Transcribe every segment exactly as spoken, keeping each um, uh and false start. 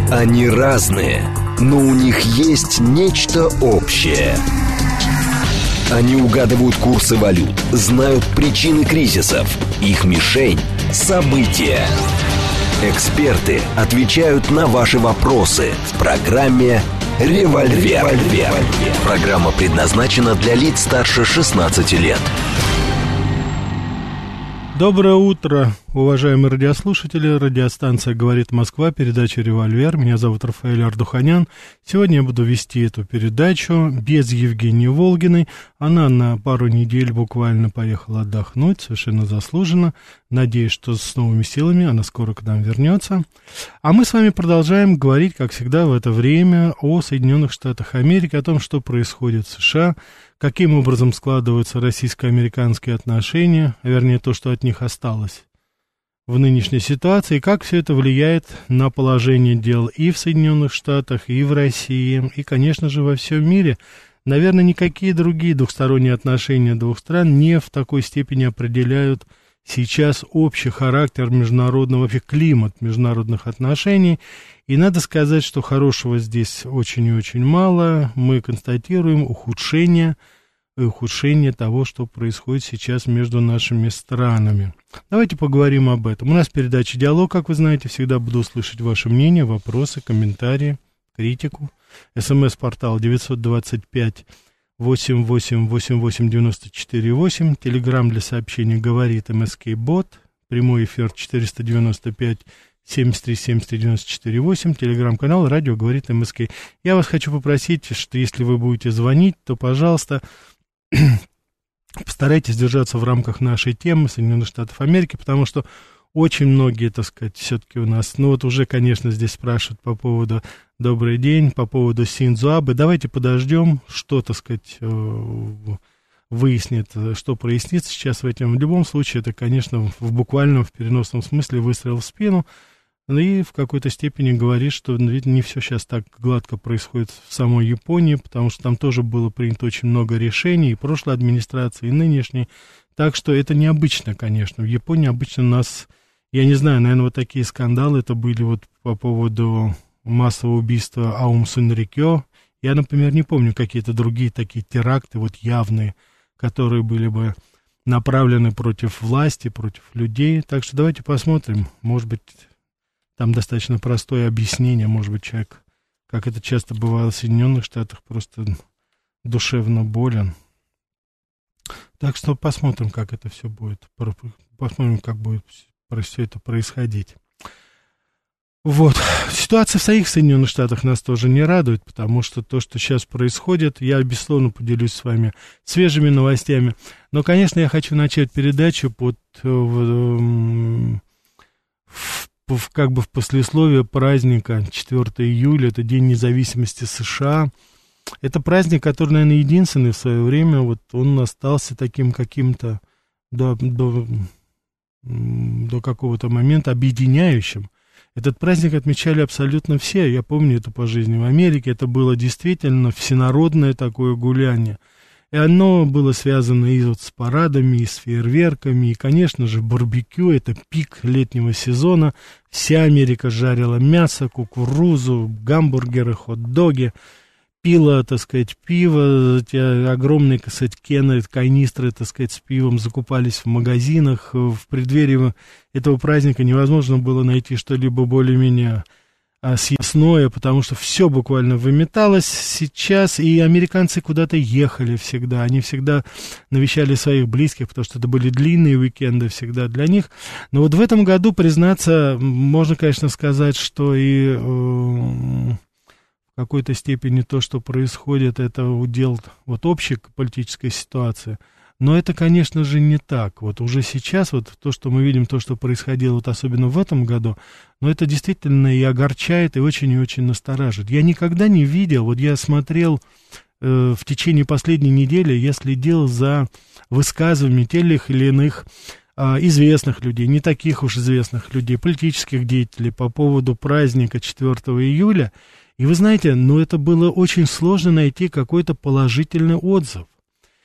Они разные, но у них есть нечто общее. Они угадывают курсы валют, знают причины кризисов. Их мишень – события. Эксперты отвечают на ваши вопросы в программе «Револьвер». Револьвер. Программа предназначена для лиц старше шестнадцати лет. Доброе утро, уважаемые радиослушатели. Радиостанция «Говорит Москва», передача «Револьвер». Меня зовут Рафаэль Ардуханян. Сегодня я буду вести эту передачу без Евгении Волгиной. Она на пару недель буквально поехала отдохнуть, совершенно заслуженно. Надеюсь, что с новыми силами она скоро к нам вернется. А мы с вами продолжаем говорить, как всегда, в это время о Соединенных Штатах Америки, о том, что происходит в США, каким образом складываются российско-американские отношения, а вернее то, что от них осталось в нынешней ситуации, и как все это влияет на положение дел и в Соединенных Штатах, и в России, и, конечно же, во всем мире. Наверное, никакие другие двухсторонние отношения двух стран не в такой степени определяют сейчас общий характер международного, вообще климат международных отношений. И надо сказать, что хорошего здесь очень и очень мало. Мы констатируем ухудшение, ухудшение того, что происходит сейчас между нашими странами. Давайте поговорим об этом. У нас передача «Диалог», как вы знаете, всегда буду слышать ваше мнение, вопросы, комментарии, критику. СМС-портал девять два пять восемь восемь восемь восемь девяносто четыре восемь. Телеграм для сообщений «Говорит МСК-бот». Прямой эфир четыреста девяносто пять семьдесят три семьдесят три девяносто четыре восемь. Телеграм-канал «Радио говорит МСК». Я вас хочу попросить, что если вы будете звонить, то, пожалуйста, постарайтесь держаться в рамках нашей темы Соединенных Штатов Америки, потому что очень многие, так сказать, все-таки у нас, ну вот уже, конечно, здесь спрашивают по поводу «Добрый день», по поводу Синдзо Абе. Давайте подождем, что, так сказать, выяснит, что прояснится сейчас в этом. В любом случае, это, конечно, в буквальном, в переносном смысле выстрел в спину. И в какой-то степени говорит, что ведь не все сейчас так гладко происходит в самой Японии, потому что там тоже было принято очень много решений, и прошлой администрации, и нынешней. Так что это необычно, конечно. В Японии обычно нас, я не знаю, наверное, вот такие скандалы, это были вот по поводу массового убийства Аум Сунрикё. Я, например, не помню какие-то другие такие теракты, вот явные, которые были бы направлены против власти, против людей. Так что давайте посмотрим, может быть, там достаточно простое объяснение, может быть, человек, как это часто бывало в Соединенных Штатах, просто душевно болен. Так что посмотрим, как это все будет, посмотрим, как будет все это происходить. Вот, ситуация в самих Соединенных Штатах нас тоже не радует, потому что то, что сейчас происходит, я, безусловно, поделюсь с вами свежими новостями. Но, конечно, я хочу начать передачу под... В, в, как бы в послесловие праздника четвёртого июля, это День независимости США. Это праздник, который, наверное, единственный в свое время, вот он остался таким каким-то до, до, до какого-то момента объединяющим. Этот праздник отмечали абсолютно все. Я помню это по жизни в Америке. Это было действительно всенародное такое гуляние. И оно было связано и вот с парадами, и с фейерверками, и, конечно же, барбекю. Это пик летнего сезона. Вся Америка жарила мясо, кукурузу, гамбургеры, хот-доги, пила, так сказать, пиво. Эти огромные, так сказать, кены, канистры, так сказать, с пивом закупались в магазинах. В преддверии этого праздника невозможно было найти что-либо более-менее съестное, потому что все буквально выметалось сейчас, и американцы куда-то ехали всегда, они всегда навещали своих близких, потому что это были длинные уикенды всегда для них. Но вот в этом году, признаться, можно, конечно, сказать, что и э, в какой-то степени то, что происходит, это удел вот общей политической ситуации. Но это, конечно же, не так. Вот уже сейчас, вот то, что мы видим, то, что происходило, вот особенно в этом году, но это действительно и огорчает, и очень и очень настораживает. Я никогда не видел, вот я смотрел э, в течение последней недели, я следил за высказываниями тех или иных э, известных людей, не таких уж известных людей, политических деятелей по поводу праздника четвёртого июля. И вы знаете, ну это было очень сложно найти какой-то положительный отзыв.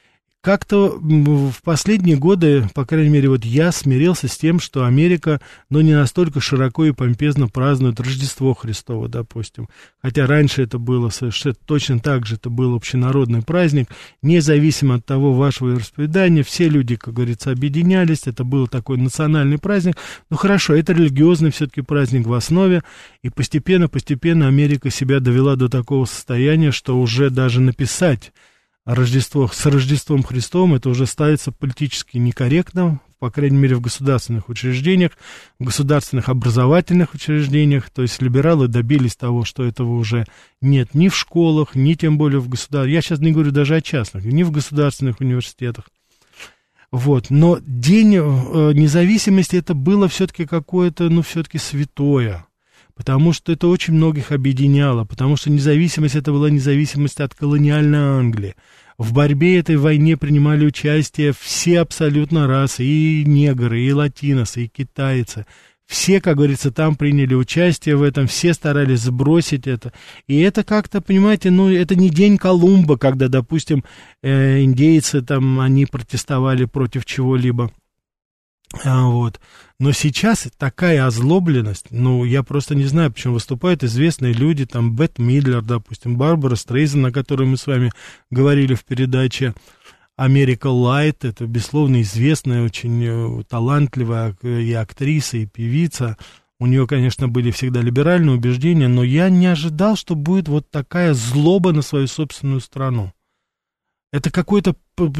как-то в последние годы, по крайней мере, вот я смирился с тем, что Америка, ну, не настолько широко и помпезно празднует Рождество Христово, допустим. Хотя раньше это было совершенно точно так же, это был общенародный праздник, независимо от того вашего вероисповедания, все люди, как говорится, объединялись, это был такой национальный праздник. Ну, хорошо, это религиозный все-таки праздник в основе, и постепенно-постепенно Америка себя довела до такого состояния, что уже даже написать Рождество, с Рождеством Христовым это уже ставится политически некорректно, по крайней мере, в государственных учреждениях, в государственных образовательных учреждениях. То есть либералы добились того, что этого уже нет ни в школах, ни тем более в государственных. Я сейчас не говорю даже о частных, ни в государственных университетах. Вот. Но День независимости это было все-таки какое-то, ну, все-таки святое. Потому что это очень многих объединяло, потому что независимость это была независимость от колониальной Англии. В борьбе этой войне принимали участие все абсолютно расы, и негры, и латиносы, и китайцы. Все, как говорится, там приняли участие в этом, все старались сбросить это. И это как-то, понимаете, ну, это не день Колумба, когда, допустим, э, индейцы там, они протестовали против чего-либо. А, вот. Но сейчас такая озлобленность, ну, я просто не знаю, почему выступают известные люди, там, Бет Мидлер, допустим, Барбара Стрейзен, о которой мы с вами говорили в передаче «Америка Лайт», это, безусловно, известная, очень талантливая и актриса, и певица. У нее, конечно, были всегда либеральные убеждения, но я не ожидал, что будет вот такая злоба на свою собственную страну. Это какой-то,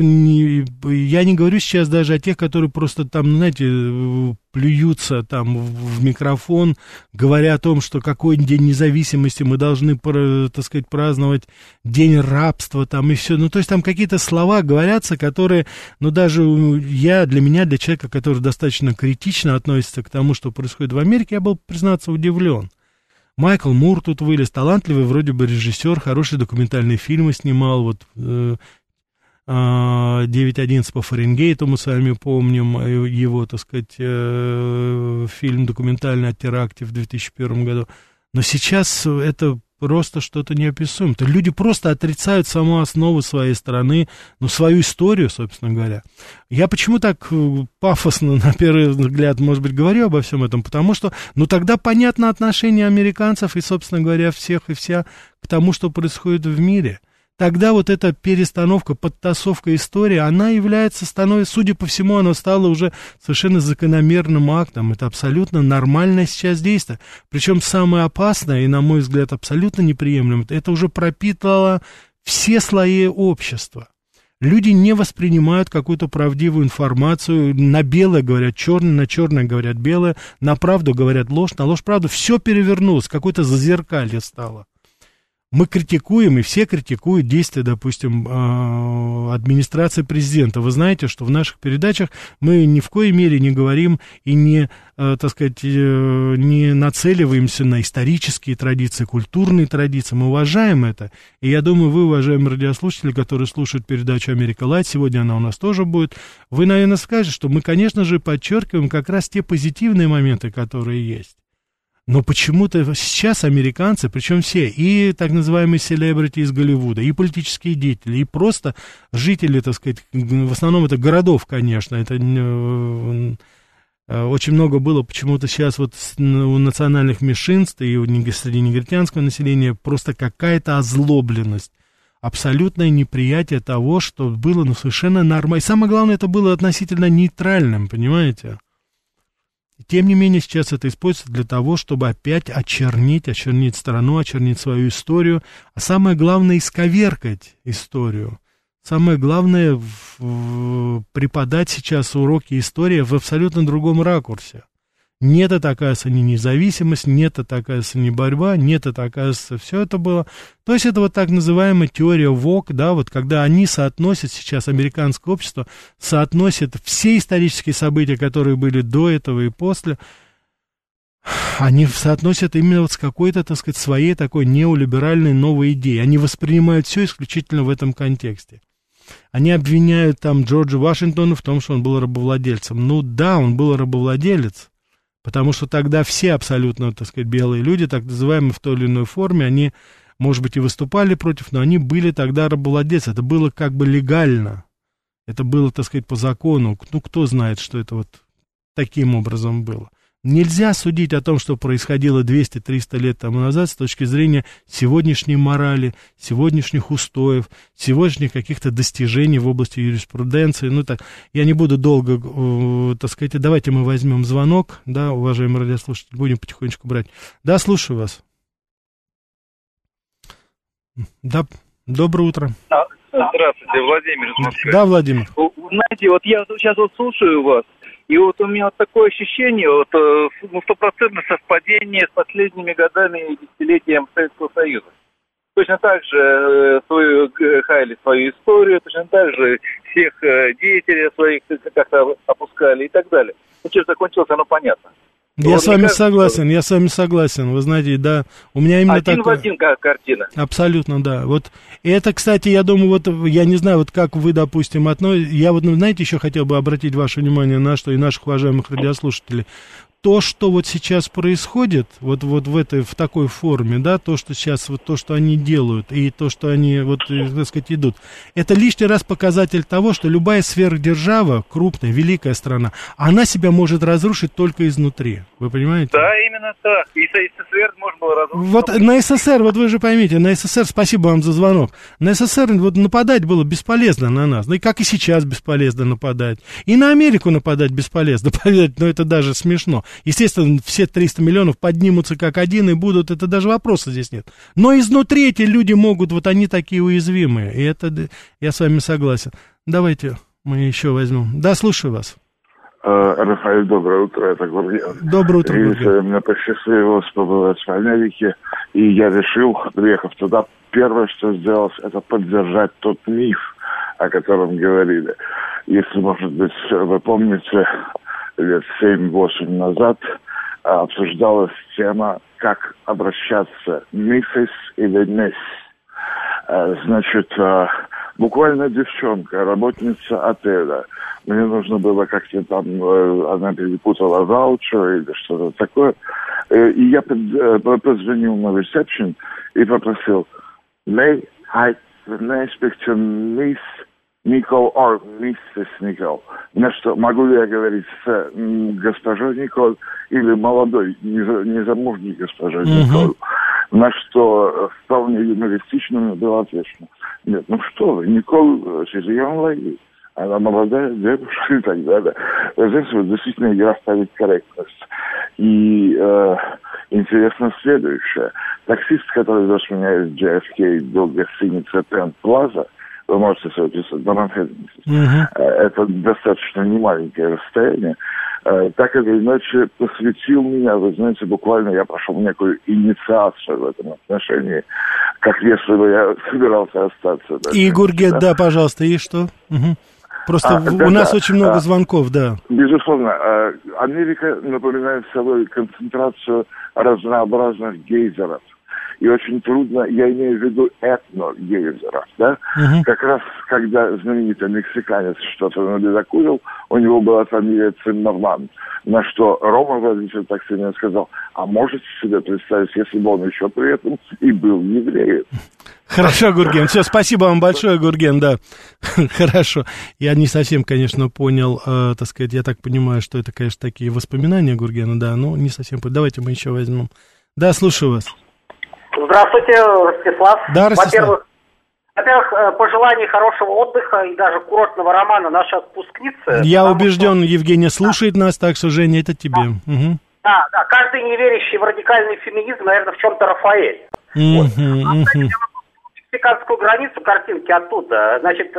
я не говорю сейчас даже о тех, которые просто там, знаете, плюются там в микрофон, говоря о том, что какой день независимости, мы должны, так сказать, праздновать день рабства там и все. Ну, то есть там какие-то слова говорятся, которые, ну, даже я, для меня, для человека, который достаточно критично относится к тому, что происходит в Америке, я был, признаться, удивлен. Майкл Мур тут вылез, талантливый вроде бы режиссер, хорошие документальные фильмы снимал, вот э, девять одиннадцать по Фаренгейту мы с вами помним, его, так сказать, э, фильм документальный о теракте в две тысячи первом году. Но сейчас это просто что-то неописуемое. То люди просто отрицают саму основу своей страны, ну, свою историю, собственно говоря. Я почему так пафосно, на первый взгляд, может быть, говорю обо всем этом? Потому что, ну, тогда понятно отношение американцев и, собственно говоря, всех и вся к тому, что происходит в мире. Тогда вот эта перестановка, подтасовка истории, она является, становится, судя по всему, она стала уже совершенно закономерным актом. Это абсолютно нормальное сейчас действие. Причем самое опасное и, на мой взгляд, абсолютно неприемлемое, это уже пропитало все слои общества. Люди не воспринимают какую-то правдивую информацию, на белое говорят черное, на черное говорят белое, на правду говорят ложь, на ложь правду. Все перевернулось, какое-то зазеркалье стало. Мы критикуем, и все критикуют действия, допустим, администрации президента. Вы знаете, что в наших передачах мы ни в коей мере не говорим и не, так сказать, не нацеливаемся на исторические традиции, культурные традиции. Мы уважаем это. И я думаю, вы, уважаемые радиослушатели, которые слушают передачу «Америка Лайт», сегодня она у нас тоже будет, вы, наверное, скажете, что мы, конечно же, подчеркиваем как раз те позитивные моменты, которые есть. Но почему-то сейчас американцы, причем все, и так называемые селебрити из Голливуда, и политические деятели, и просто жители, так сказать, в основном это городов, конечно, это очень много было почему-то сейчас вот у национальных меньшинств и среди негритянского населения просто какая-то озлобленность, абсолютное неприятие того, что было, ну, совершенно нормально. И самое главное, это было относительно нейтральным, понимаете? Тем не менее, сейчас это используется для того, чтобы опять очернить, очернить страну, очернить свою историю, а самое главное — исковеркать историю. Самое главное — преподать сейчас уроки истории в абсолютно другом ракурсе. Нет, это, оказывается, не независимость, нет, это, оказывается, не борьба, нет, это, оказывается, все это было. То есть это вот так называемая теория ВОК, да, вот когда они соотносят сейчас, американское общество соотносит все исторические события, которые были до этого и после, они соотносят именно вот с какой-то, так сказать, своей такой неолиберальной новой идеей. Они воспринимают все исключительно в этом контексте. Они обвиняют там Джорджа Вашингтона в том, что он был рабовладельцем. Ну да, он был рабовладелец. Потому что тогда все абсолютно, так сказать, белые люди, так называемые в той или иной форме, они, может быть, и выступали против, но они были тогда рабовладельцы. Это было как бы легально. Это было, так сказать, по закону. Ну, кто знает, что это вот таким образом было. Нельзя судить о том, что происходило двести-триста лет тому назад с точки зрения сегодняшней морали, сегодняшних устоев, сегодняшних каких-то достижений в области юриспруденции. Ну так, я не буду долго, э, так сказать, давайте мы возьмем звонок, да, уважаемые радиослушатели, будем потихонечку брать. Да, слушаю вас. Да, доброе утро. Здравствуйте, Владимир из Москвы. Да, Владимир. Знаете, вот я сейчас вот слушаю вас, и вот у меня вот такое ощущение, вот, ну, стопроцентное совпадение с последними годами и десятилетием Советского Союза. Точно так же свою, хаяли свою историю, точно так же всех деятелей своих как-то опускали и так далее. Ну, чем закончилось, оно понятно. Я вот с вами кажется, согласен, я с вами согласен. Вы знаете, да, у меня именно один такое... в один как картина. Абсолютно, да. Вот это, кстати, я думаю, вот я не знаю, вот как вы, допустим, относитесь. Я вот, знаете, еще хотел бы обратить ваше внимание на что и наших уважаемых радиослушателей. То, что вот сейчас происходит, вот, вот в этой, в такой форме, да, то, что сейчас, вот то, что они делают, и то, что они, вот, так сказать, идут, это лишний раз показатель того, что любая сверхдержава, крупная, великая страна, она себя может разрушить только изнутри. Вы понимаете? Да, именно так. И СССР можно было разрушить. Вот на СССР, вот вы же поймите, на СССР, спасибо вам за звонок, на СССР вот нападать было бесполезно на нас, ну и как и сейчас бесполезно нападать, и на Америку нападать бесполезно, поверьте, но это даже смешно. Естественно, все триста миллионов поднимутся как один и будут, это даже вопроса здесь нет. Но изнутри эти люди могут, вот они такие уязвимые, и это, я с вами согласен. Давайте мы еще возьмем. Да, слушаю вас. Рафаэль, доброе утро, это Гурген. Доброе утро, Гурген. И мне посчастливилось побывать в Америке, и я решил, приехав туда, первое, что сделал, это поддержать тот миф, о котором говорили. Если, может быть, вы помните, лет семь-восемь назад обсуждалась тема, как обращаться, миссис или мисс. Значит, буквально девчонка, работница отеля. Мне нужно было как-то там, она перепутала ваучер или что-то такое. И я позвонил на ресепшн и попросил, may I, may I speak to Miss Никол or миссис Никол. На что, могу ли я говорить с м, госпожой Никол или молодой, незамужней госпожой uh-huh. Никол? На что вполне юмористично было отвечено. Нет, ну что вы, Никол, she's a young lady. Она молодая девушка и так далее. Здесь вот действительно игра ставит корректность. И э, интересно следующее. Таксист, который вез меня из джей эф кей до гостиницы Penn Plaza, вы можете соответствовать на Манхэттене. Uh-huh. Это достаточно немаленькое расстояние. Так или иначе посвятил меня, вы знаете, буквально я прошел некую инициацию в этом отношении, как если бы я собирался остаться. Да, и, Гурген, да? да, пожалуйста, и что? Угу. Просто а, в, да, у нас да. очень много а, звонков, да. Безусловно. Америка напоминает собой концентрацию разнообразных гейзеров. И очень трудно, я имею в виду этно-гейзеров, да? Uh-huh. Как раз, когда знаменитый мексиканец что-то надокурил, у него была фамилия Циммерман, на что Рома, водитель такси, мне сказал, а можете себе представить, если бы он еще при этом и был евреем? Хорошо, Гурген. Все, спасибо вам большое, Гурген, да. Хорошо. Я не совсем, конечно, понял, э, так сказать, я так понимаю, что это, конечно, такие воспоминания Гургена, да, но не совсем. Давайте мы еще возьмем. Да, слушаю вас. Здравствуйте, Ростислав. Да, Ростислав. Во-первых, во-первых, пожеланий хорошего отдыха и даже курортного романа наша отпускница. Я убежден, что... Евгения слушает да. нас, так что, Женя, это тебе. Да. Угу. да, да, каждый не верящий в радикальный феминизм, наверное, в чем-то Рафаэль. Угу, вот. угу. Мексиканскую границу, картинки оттуда. Значит,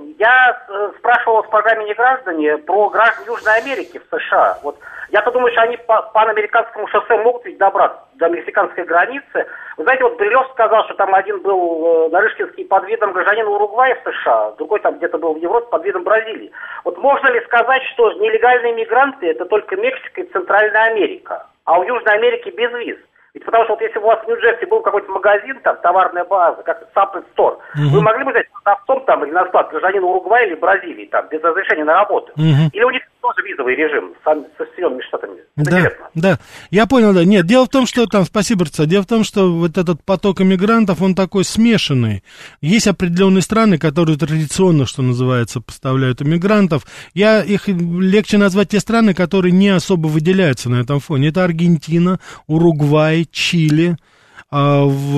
я спрашивал в программе «Не граждане» про граждан Южной Америки в США. Вот я-то думаю, что они по панамериканскому шоссе могут ведь добраться до мексиканской границы. Вы знаете, вот Брилев сказал, что там один был Нарышкинский под видом гражданина Уругвая в США, другой там где-то был в Европе под видом Бразилии. Вот можно ли сказать, что нелегальные мигранты это только Мексика и Центральная Америка, а у Южной Америки без виз? Ведь потому что вот если у вас в Нью-Джерси был какой-то магазин, там, товарная база, как Саппорт Стор, uh-huh. вы могли бы взять продавцом там или на склад гражданина Уругвая или Бразилии, там, без разрешения на работу. Uh-huh. Или у них тоже визовый режим со, со Соединенными Штатами. Это да, интересно. Да, я понял, да. Нет, дело в том, что там, спасибо, Рца, дело в том, что вот этот поток иммигрантов, он такой смешанный. Есть определенные страны, которые традиционно, что называется, поставляют иммигрантов. Я их легче назвать те страны, которые не особо выделяются на этом фоне. Это Аргентина, Уругвай, Чили. А в,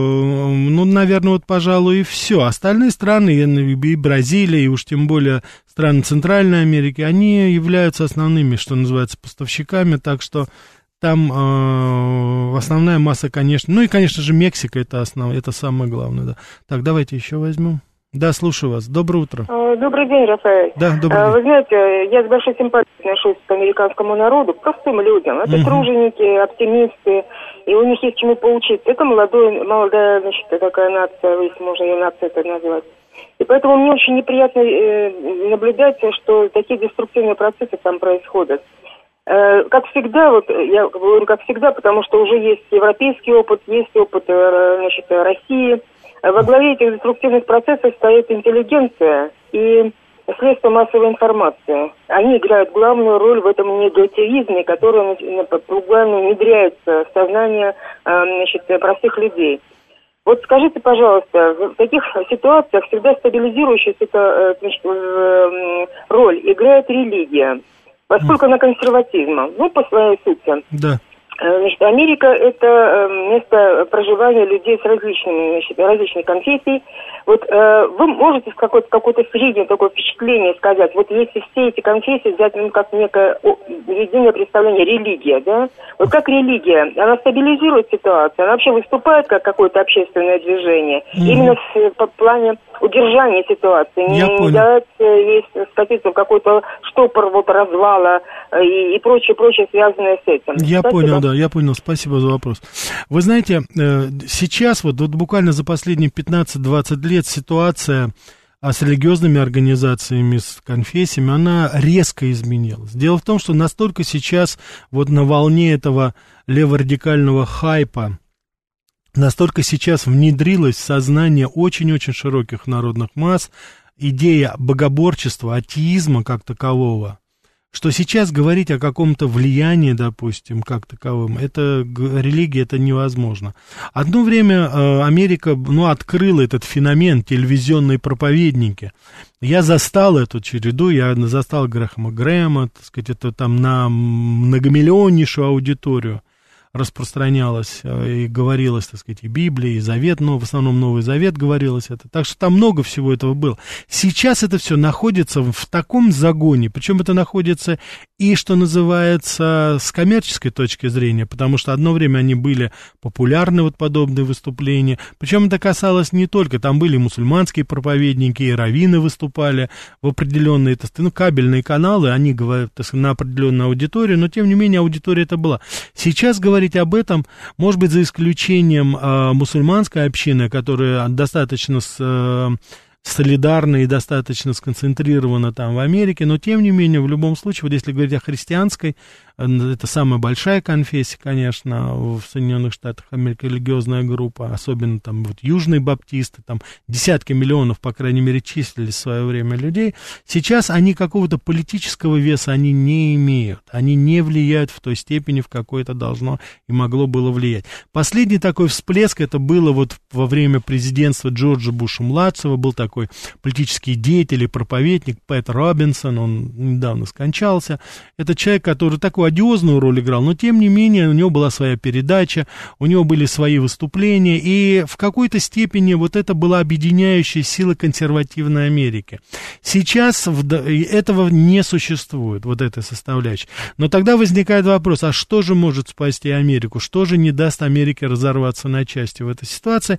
ну, наверное, вот, пожалуй, и все. Остальные страны, и Бразилия, и уж тем более страны Центральной Америки, они являются основными, что называется, поставщиками, так что там э, основная масса, конечно, ну и, конечно же, Мексика, это основное, это самое главное, да. Так, давайте еще возьмем. Да, слушаю вас. Доброе утро. Добрый день, Рафаэль. Да, добрый день. Вы знаете, я с большой симпатией отношусь к американскому народу, к простым людям. Это угу. труженики, оптимисты, и у них есть чему поучиться. Это молодой, молодая, значит, такая нация, если можно ее нацией это назвать. И поэтому мне очень неприятно э, наблюдать, что такие деструктивные процессы там происходят. Э, как всегда, вот я говорю как всегда, потому что уже есть европейский опыт, есть опыт, э, значит, России. Во главе этих деструктивных процессов стоит интеллигенция и средства массовой информации. Они играют главную роль в этом негативизме, который буквально внедряется в сознание значит, простых людей. Вот скажите, пожалуйста, в таких ситуациях всегда стабилизирующая значит, роль играет религия, поскольку она консерватизма, ну, по своей сути. Да. Значит, Америка – это место проживания людей с различными, значит, различных конфессий. Вот э, вы можете какое-то, какое-то среднее такое впечатление сказать, вот если все эти конфессии взять ну, как некое о, единое представление, религия, да? Вот как религия, она стабилизирует ситуацию, она вообще выступает как какое-то общественное движение, mm-hmm. именно в, по плане удержания ситуации, Я не, понял. не дать ей скатиться в какой-то штопор вот, развала и, и прочее, прочее, связанное с этим. Я Спасибо. понял, да, я понял, спасибо за вопрос. Вы знаете, сейчас, вот, вот буквально за последние пятнадцать-двадцать лет ситуация с религиозными организациями, с конфессиями, она резко изменилась. Дело в том, что настолько сейчас вот на волне этого леворадикального хайпа, настолько сейчас внедрилась в сознание очень-очень широких народных масс идея богоборчества, атеизма как такового, что сейчас говорить о каком-то влиянии, допустим, как таковом, это религия, это невозможно. Одно время э, Америка, ну, открыла этот феномен телевизионные проповедники. Я застал эту череду, я застал Грэхэма Грэма, так сказать, это там на многомиллионнейшую аудиторию распространялось и говорилось, так сказать, и Библия, и Завет, но в основном Новый Завет говорилось это. Так что там много всего этого было. Сейчас это все находится в таком загоне, причем это находится и, что называется, с коммерческой точки зрения, потому что одно время они были популярны, вот подобные выступления. Причем это касалось не только, там были мусульманские проповедники, и раввины выступали в определенные, так сказать, ну, кабельные каналы, они говорят, так сказать, на определенную аудиторию, но тем не менее аудитория это была. Сейчас говорить об этом, может быть, за исключением э, мусульманской общины, которая достаточно с, э, солидарна и достаточно сконцентрирована там в Америке, но тем не менее, в любом случае, вот если говорить о христианской, это самая большая конфессия, конечно, в Соединенных Штатах Америки, религиозная группа, особенно там вот южные баптисты, там десятки миллионов, по крайней мере, числились в свое время людей. Сейчас они какого-то политического веса они не имеют, они не влияют в той степени, в какой это должно и могло было влиять. Последний такой всплеск, это было вот во время президентства Джорджа Буша-младшего, был такой политический деятель и проповедник Пэт Робинсон, он недавно скончался. Это человек, который такой одиозную роль играл, но тем не менее у него была своя передача, у него были свои выступления, и в какой-то степени вот это была объединяющая сила консервативной Америки. Сейчас этого не существует, вот этой составляющей. Но тогда возникает вопрос, а что же может спасти Америку? Что же не даст Америке разорваться на части в этой ситуации?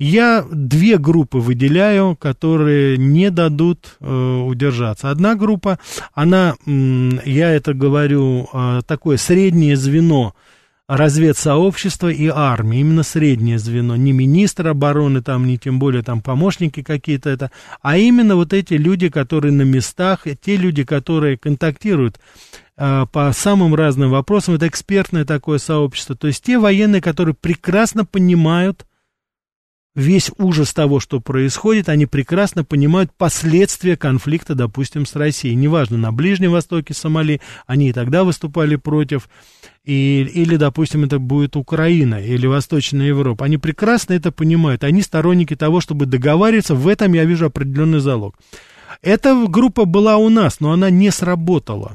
Я две группы выделяю, которые не дадут э, удержаться. Одна группа, она, м, я это говорю, э, такое среднее звено разведсообщества и армии, именно среднее звено, не министр обороны, там, не тем более там помощники какие-то, это, а именно вот эти люди, которые на местах, те люди, которые контактируют э, по самым разным вопросам, это экспертное такое сообщество, то есть те военные, которые прекрасно понимают весь ужас того, что происходит, они прекрасно понимают последствия конфликта, допустим, с Россией. Неважно, на Ближнем Востоке, Сомали, они и тогда выступали против, и, или, допустим, это будет Украина или Восточная Европа. Они прекрасно это понимают. Они сторонники того, чтобы договариваться. В этом я вижу определенный залог. Эта группа была у нас, но она не сработала.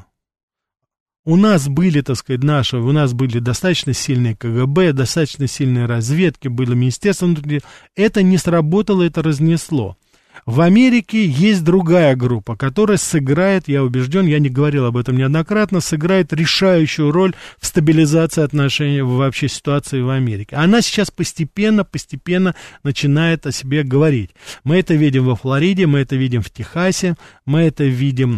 У нас были, так сказать, наши, у нас были достаточно сильные КГБ, достаточно сильные разведки, было Министерство внутренних дел. Это не сработало, это разнесло. В Америке есть другая группа, которая сыграет, я убежден, я не говорил об этом неоднократно, сыграет решающую роль в стабилизации отношений, вообще ситуации в Америке. Она сейчас постепенно, постепенно начинает о себе говорить. Мы это видим во Флориде, мы это видим в Техасе, мы это видим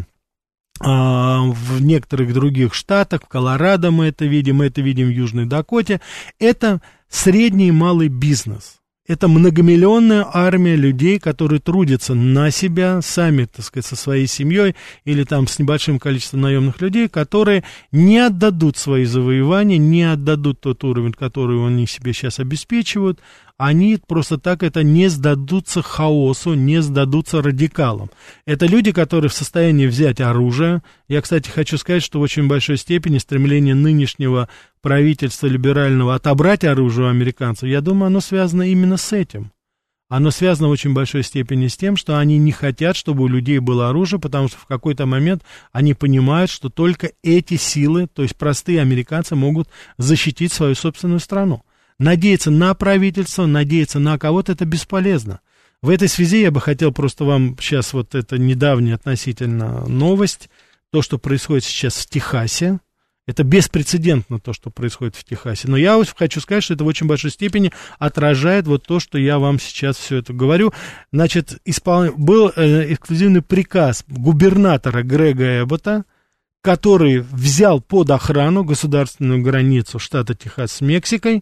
в некоторых других штатах, в Колорадо мы это видим, мы это видим в Южной Дакоте. Это средний и малый бизнес. Это многомиллионная армия людей, которые трудятся на себя, сами, так сказать, со своей семьей или там с небольшим количеством наемных людей, которые не отдадут свои завоевания, не отдадут тот уровень, который они себе сейчас обеспечивают, они просто так это не сдадутся хаосу, не сдадутся радикалам. Это люди, которые в состоянии взять оружие. Я, кстати, хочу сказать, что в очень большой степени стремление нынешнего правительства либерального отобрать оружие у американцев, я думаю, оно связано именно с этим. Оно связано в очень большой степени с тем, что они не хотят, чтобы у людей было оружие, потому что в какой-то момент они понимают, что только эти силы, то есть простые американцы, могут защитить свою собственную страну. Надеяться на правительство, надеяться на кого-то — это бесполезно. В этой связи я бы хотел просто вам сейчас вот это недавняя относительно новость, то, что происходит сейчас в Техасе. Это беспрецедентно, то, что происходит в Техасе. Но я вот хочу сказать, что это в очень большой степени отражает вот то, что я вам сейчас все это говорю. Значит, испол... был э, эксклюзивный приказ губернатора Грега Эббота, который взял под охрану государственную границу штата Техас с Мексикой,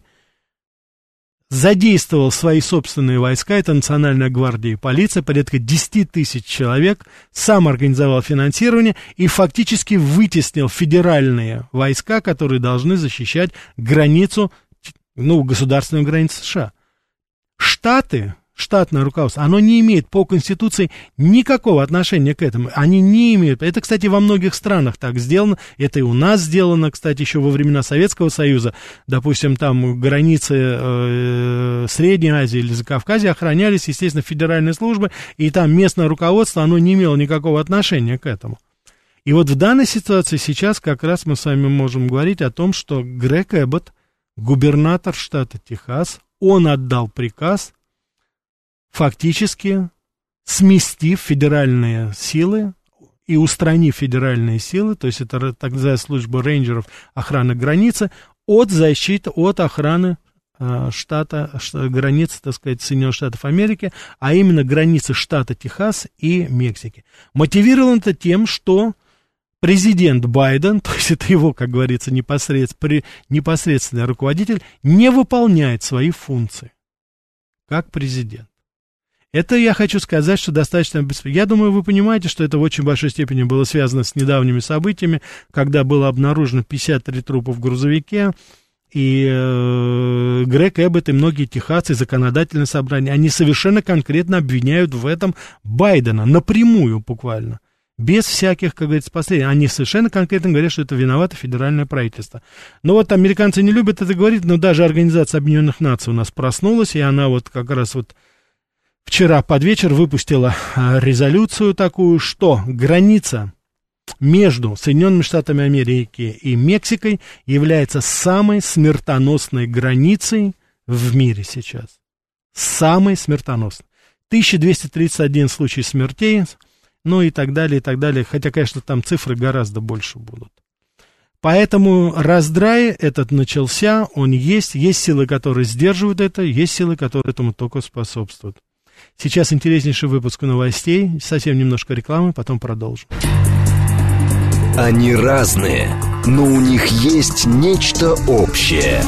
задействовал свои собственные войска, это Национальная гвардия и полиция, порядка десять тысяч человек, сам организовал финансирование и фактически вытеснил федеральные войска, которые должны защищать границу, ну, государственную границу США. Штаты, штатное руководство, оно не имеет по Конституции никакого отношения к этому. Они не имеют. Это, кстати, во многих странах так сделано. Это и у нас сделано, кстати, еще во времена Советского Союза. Допустим, там границы э, Средней Азии или Закавказья охранялись, естественно, федеральной службой, и там местное руководство, оно не имело никакого отношения к этому. И вот в данной ситуации сейчас как раз мы с вами можем говорить о том, что Грег Эббот, губернатор штата Техас, он отдал приказ, фактически сместив федеральные силы и устранив федеральные силы, то есть это так называемая служба рейнджеров охраны границы, от защиты, от охраны э, штата, ш, границы, так сказать, Соединенных Штатов Америки, а именно границы штата Техас и Мексики. Мотивировано это тем, что президент Байден, то есть это его, как говорится, непосредственный, непосредственный руководитель, не выполняет свои функции как президент. Это я хочу сказать, что достаточно... Я думаю, вы понимаете, что это в очень большой степени было связано с недавними событиями, когда было обнаружено пятьдесят три трупа в грузовике, и э, Грег Эббот и многие техасцы, законодательное собрание, они совершенно конкретно обвиняют в этом Байдена, напрямую буквально, без всяких, как говорится, последствий. Они совершенно конкретно говорят, что это виновато федеральное правительство. Но вот американцы не любят это говорить, но даже Организация Объединенных Наций у нас проснулась, и она вот как раз вот вчера под вечер выпустила резолюцию такую, что граница между Соединенными Штатами Америки и Мексикой является самой смертоносной границей в мире сейчас. Самой смертоносной. тысяча двести тридцать один случай смертей, ну и так далее, и так далее. Хотя, конечно, там цифры гораздо больше будут. Поэтому раздрай этот начался, он есть. Есть силы, которые сдерживают это, есть силы, которые этому только способствуют. Сейчас интереснейший выпуск новостей, совсем немножко рекламы, потом продолжим. Они разные, но у них есть нечто общее.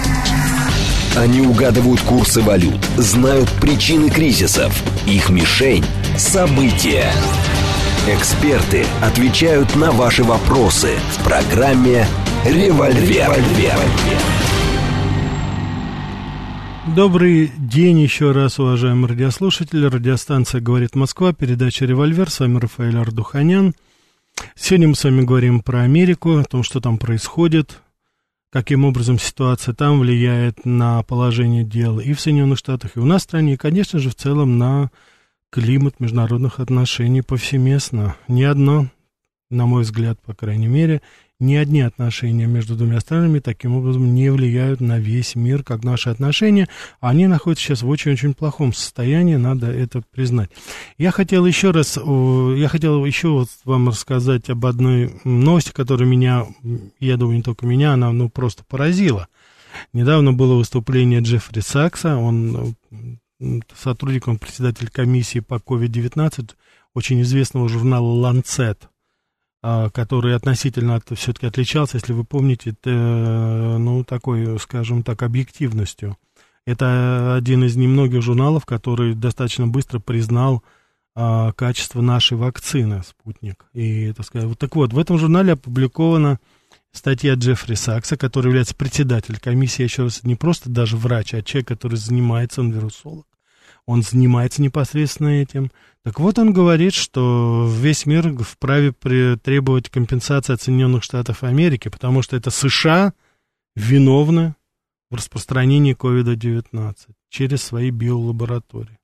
Они угадывают курсы валют, знают причины кризисов, их мишень – события. Эксперты отвечают на ваши вопросы в программе «Револьвер». Добрый день еще раз, уважаемые радиослушатели. Радиостанция «Говорит Москва», передача «Револьвер». С вами Рафаэль Ардуханян. Сегодня мы с вами говорим про Америку, о том, что там происходит, каким образом ситуация там влияет на положение дел и в Соединенных Штатах, и у нас в стране, и, конечно же, в целом на климат международных отношений повсеместно. Ни одно, на мой взгляд, по крайней мере, ни одни отношения между двумя странами таким образом не влияют на весь мир, как наши отношения. Они находятся сейчас в очень-очень плохом состоянии, надо это признать. Я хотел еще раз, я хотел еще вот вам рассказать об одной новости, которая меня, я думаю, не только меня, она ну, просто поразила. Недавно было выступление Джеффри Сакса, он сотрудник, он председатель комиссии по ковид девятнадцать, очень известного журнала «Ланцет», который относительно от, все-таки отличался, если вы помните, это, ну, такой, скажем так, объективностью. Это один из немногих журналов, который достаточно быстро признал а, качество нашей вакцины «Спутник». И, так сказать, вот, так вот, в этом журнале опубликована статья Джеффри Сакса, который является председателем комиссии, еще раз, не просто даже врач, а человек, который занимается, он вирусолог. Он занимается непосредственно этим. Так вот, он говорит, что весь мир вправе требовать компенсации от Соединенных Штатов Америки, потому что это США виновны в распространении ковид девятнадцать через свои биолаборатории.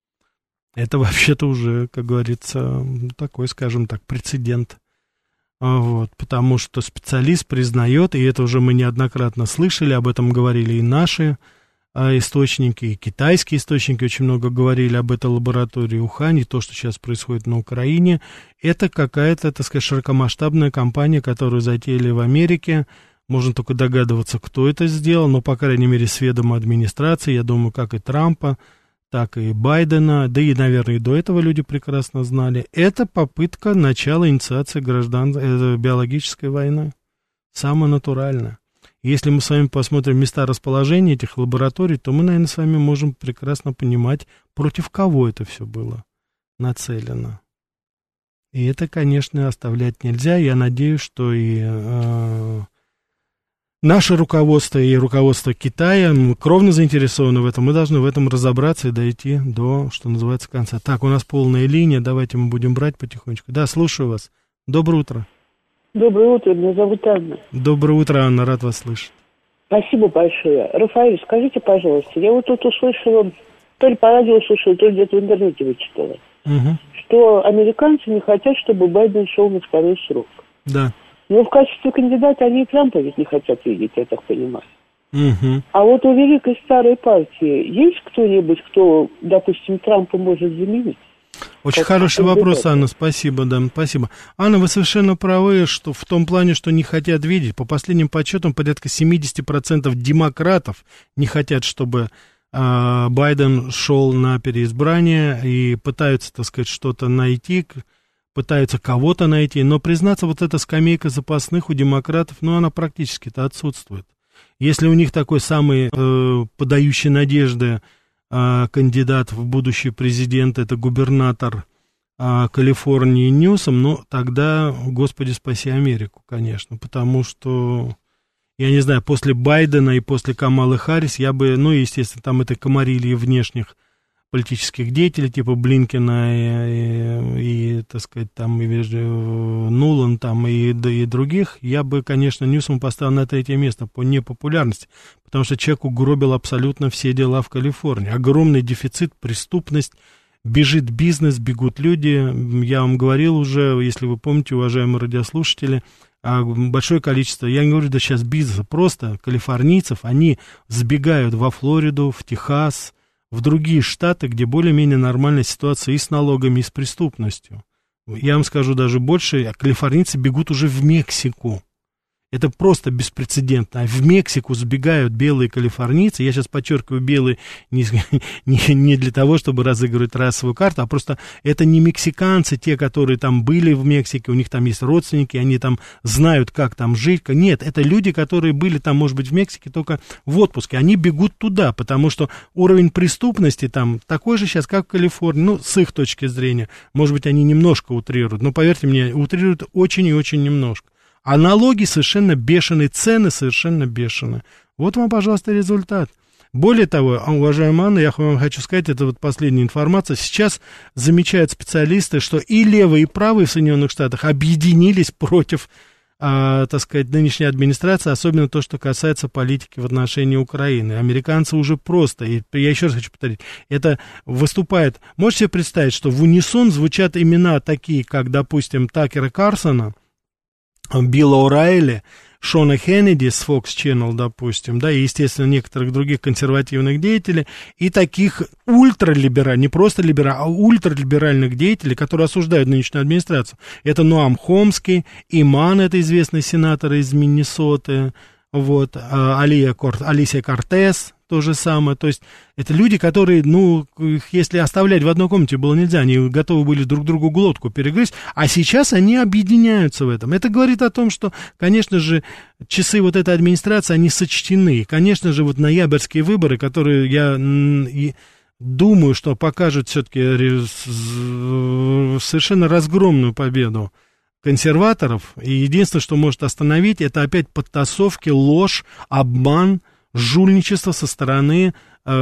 Это вообще-то уже, как говорится, такой, скажем так, прецедент. Вот, потому что специалист признает, и это уже мы неоднократно слышали, об этом говорили и наши источники, и китайские источники очень много говорили об этой лаборатории Ухань, и то, что сейчас происходит на Украине, это какая-то, так сказать, широкомасштабная кампания, которую затеяли в Америке. Можно только догадываться, кто это сделал, но, по крайней мере, с ведома администрации, я думаю, как и Трампа, так и Байдена, да и, наверное, и до этого люди прекрасно знали. Это попытка начала инициации граждан, э, биологической войны. Самое натуральное. Если мы с вами посмотрим места расположения этих лабораторий, то мы, наверное, с вами можем прекрасно понимать, против кого это все было нацелено. И это, конечно, оставлять нельзя. Я надеюсь, что и э, наше руководство, и руководство Китая кровно заинтересованы в этом. Мы должны в этом разобраться и дойти до, что называется, конца. Так, у нас полная линия, давайте мы будем брать потихонечку. Да, слушаю вас. Доброе утро. Доброе утро, меня зовут Анна. Доброе утро, Анна, рад вас слышать. Спасибо большое. Рафаэль, скажите, пожалуйста, я вот тут услышала, то ли по радио услышала, то ли где-то в интернете вычитала, угу. что американцы не хотят, чтобы Байден шел на второй срок. Да. Но в качестве кандидата они и Трампа ведь не хотят видеть, я так понимаю. Угу. А вот у великой старой партии есть кто-нибудь, кто, допустим, Трампа может заменить? Очень как хороший вопрос, Анна, спасибо, да, спасибо. Анна, вы совершенно правы, что в том плане, что не хотят видеть. По последним подсчетам, порядка семьдесят процентов демократов не хотят, чтобы э, Байден шел на переизбрание и пытаются, так сказать, что-то найти, пытаются кого-то найти. Но, признаться, вот эта скамейка запасных у демократов, ну, она практически-то отсутствует. Если у них такой самый э, подающий надежды кандидат в будущий президент, это губернатор а, Калифорнии Ньюсом, ну, тогда, Господи, спаси Америку, конечно, потому что, я не знаю, после Байдена и после Камалы Харрис я бы, ну, естественно, там это комарилье внешних политических деятелей, типа Блинкена и, и, и так сказать, там, и Нулан, там, и, да, и других, я бы, конечно, Ньюсом поставил на третье место по непопулярности, потому что человек угробил абсолютно все дела в Калифорнии. Огромный дефицит, преступность, бежит бизнес, бегут люди. Я вам говорил уже, если вы помните, уважаемые радиослушатели, большое количество, я не говорю, да сейчас бизнеса, просто калифорнийцев, они сбегают во Флориду, в Техас, в другие штаты, где более-менее нормальная ситуация и с налогами, и с преступностью. Я вам скажу даже больше, калифорнийцы бегут уже в Мексику. Это просто беспрецедентно. В Мексику сбегают белые калифорнийцы. Я сейчас подчеркиваю белые не, не, не для того, чтобы разыгрывать расовую карту, а просто это не мексиканцы, те, которые там были в Мексике, у них там есть родственники, они там знают, как там жить. Нет, это люди, которые были там, может быть, в Мексике только в отпуске. Они бегут туда, потому что уровень преступности там такой же сейчас, как в Калифорнии. Ну, с их точки зрения. Может быть, они немножко утрируют, но, поверьте мне, утрируют очень и очень немножко. А налоги совершенно бешеные, цены совершенно бешеные. Вот вам, пожалуйста, результат. Более того, уважаемая Анна, я вам хочу сказать, это вот последняя информация, сейчас замечают специалисты, что и левые, и правые в Соединенных Штатах объединились против, а, так сказать, нынешней администрации, особенно то, что касается политики в отношении Украины. Американцы уже просто, и я еще раз хочу повторить, это выступает, можете себе представить, что в унисон звучат имена такие, как, допустим, Такера Карлсона, Билла О'Райли, Шона Хеннеди с Fox Channel, допустим, да, и, естественно, некоторых других консервативных деятелей, и таких ультралиберальных, не просто либеральных, а ультралиберальных деятелей, которые осуждают нынешнюю администрацию. Это Ноам Хомский, Иман, это известный сенатор из Миннесоты, вот, Алия Кор, Алисия Кортес, то же самое, то есть это люди, которые, ну, их если оставлять в одной комнате было нельзя, они готовы были друг другу глотку перегрызть, а сейчас они объединяются в этом. Это говорит о том, что, конечно же, часы вот этой администрации, они сочтены, конечно же, вот ноябрьские выборы, которые я и думаю, что покажут все-таки совершенно разгромную победу консерваторов, и единственное, что может остановить, это опять подтасовки, ложь, обман, жульничество со стороны